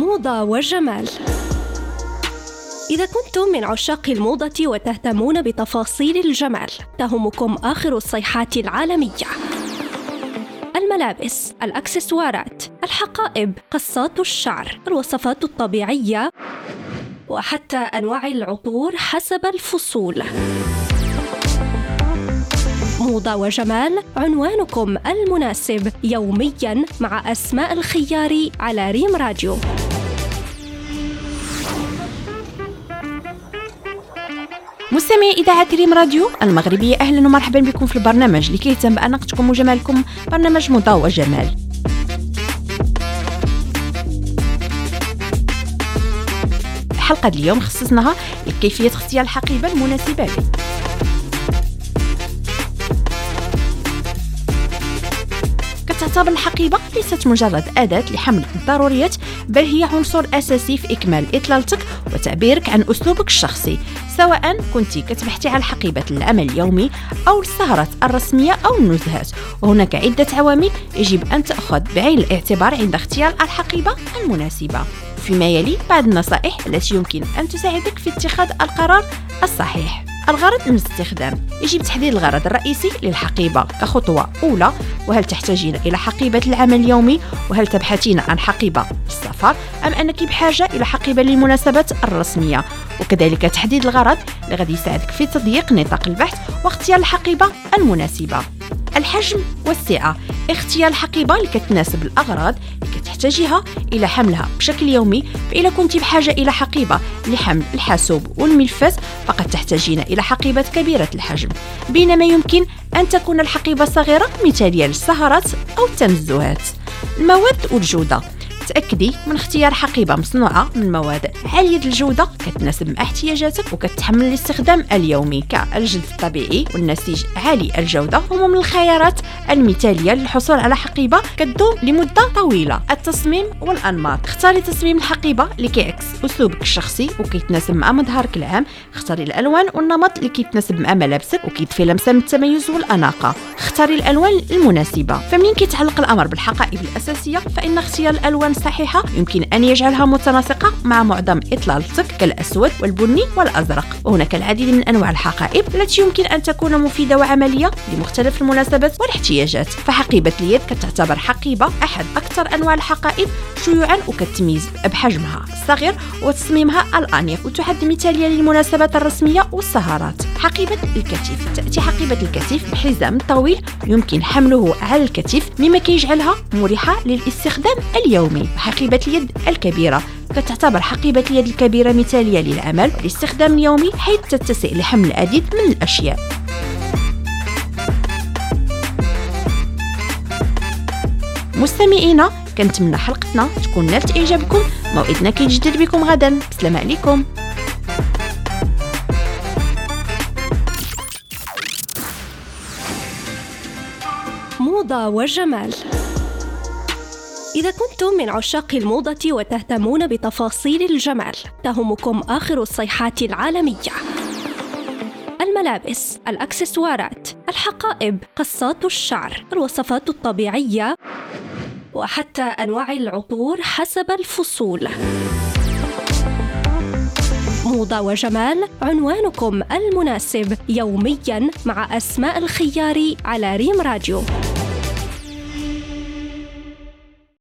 موضة وجمال. إذا كنتم من عشاق الموضة وتهتمون بتفاصيل الجمال، تهمكم آخر الصيحات العالمية: الملابس، الأكسسوارات، الحقائب، قصات الشعر، الوصفات الطبيعية، وحتى أنواع العطور حسب الفصول. موضة وجمال، عنوانكم المناسب يومياً مع أسماء الخياري على ريم راديو. مستمعي إذاعة ريم راديو المغربية، أهلا ومرحبا بكم في البرنامج اللي كيهتم بأناقتكم وجمالكم، برنامج موضة وجمال. حلقة اليوم خصصناها لكيفية اختيار الحقيبة المناسبة لي. تعتبر الحقيبة ليست مجرد أداة لحمل الضروريات، بل هي عنصر أساسي في إكمال إطلالتك وتعبيرك عن أسلوبك الشخصي، سواء كنت كتبحثي على حقيبة العمل اليومي أو السهرات الرسمية أو النزهات. وهناك عدة عوامل يجب أن تأخذ بعين الاعتبار عند اختيار الحقيبة المناسبة. فيما يلي بعض النصائح التي يمكن أن تساعدك في اتخاذ القرار الصحيح. الغرض من الاستخدام: يجب تحديد الغرض الرئيسي للحقيبة كخطوة أولى، وهل تحتاجين إلى حقيبة العمل اليومي؟ وهل تبحثين عن حقيبة للسفر؟ أم أنك بحاجة إلى حقيبة للمناسبات الرسمية؟ وكذلك تحديد الغرض اللي غادي يساعدك في تضييق نطاق البحث واختيار الحقيبة المناسبة. الحجم والسعة: اختيار الحقيبة اللي كتناسب الأغراض اللي كتحتاجيها إلى حملها بشكل يومي. فإذا كنت بحاجة إلى حقيبة لحمل الحاسوب والملفات فقد تحتاجين إلى حقيبة كبيرة الحجم، بينما يمكن أن تكون الحقيبة صغيرة مثالية للسهرات أو التنزهات. المواد والجودة: تأكدي من اختيار حقيبة مصنوعة من مواد عالية الجودة كتناسب مع احتياجاتك وكتحمل الاستخدام اليومي، كالجلد الطبيعي والنسيج عالي الجودة هما من الخيارات المثالية للحصول على حقيبة كتدوم لمدة طويلة. التصميم والأنماط: اختاري تصميم الحقيبة اللي كيعكس أسلوبك الشخصي وكيتناسب مع مظهرك العام. اختاري الألوان والنمط اللي كيتناسب مع ملابسك وكيضفي لمسة من التميز والأناقة. اختاري الألوان المناسبة. فمنين كيتعلق الأمر بالحقائب الأساسية فإن اختيار الألوان صحيحة يمكن أن يجعلها متناسقة مع معظم إطلالتك كالأسود والبني والأزرق. وهناك العديد من أنواع الحقائب التي يمكن أن تكون مفيدة وعملية لمختلف المناسبات والاحتياجات. فحقيبة اليد كتعتبر حقيبة أحد أكثر أنواع الحقائب شيوعا وكتميز بحجمها الصغير وتصميمها الأنيق، وتعد مثالية للمناسبات الرسمية والسهرات. حقيبة الكتف: تأتي حقيبة الكتف بحزام طويل يمكن حمله على الكتف مما كيجعلها مريحة للاستخدام اليومي. حقيبة اليد الكبيرة: كتعتبر حقيبة اليد الكبيرة مثالية للعمل والاستخدام اليومي، حيث تتسع لحمل العديد من الأشياء. مستمعينا، كنتمنى حلقتنا تكون نالت إعجابكم. موعدنا كيتجدد بكم غدا. السلام عليكم. موضة وجمال. إذا كنتم من عشاق الموضة وتهتمون بتفاصيل الجمال، تهمكم آخر الصيحات العالمية: الملابس، الأكسسوارات، الحقائب، قصات الشعر، الوصفات الطبيعية، وحتى أنواع العطور حسب الفصول. موضة وجمال، عنوانكم المناسب يومياً مع أسماء الخياري على ريم راديو.